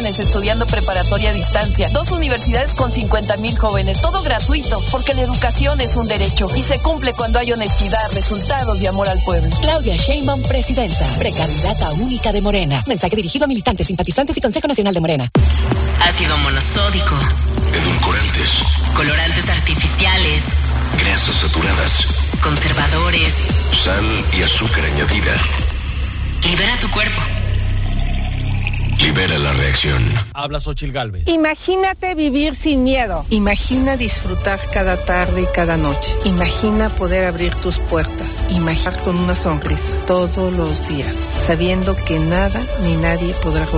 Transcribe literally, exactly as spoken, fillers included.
jóvenes estudiando preparatoria a distancia, dos universidades con cincuenta mil jóvenes, todo gratuito, porque la educación es un derecho y se cumple cuando hay honestidad, resultados y amor al pueblo. Claudia Sheinbaum, presidenta, precandidata única de Morena. Mensaje dirigido a militantes, simpatizantes y Consejo Nacional de Morena. Ácido monosódico, edulcorantes, colorantes artificiales, grasas saturadas, conservadores, sal y azúcar añadida. Libera tu cuerpo. Libera la reacción. Habla Xóchitl Gálvez. Imagínate vivir sin miedo. Imagina disfrutar cada tarde y cada noche. Imagina poder abrir tus puertas. Imaginar con una sonrisa todos los días, sabiendo que nada ni nadie podrá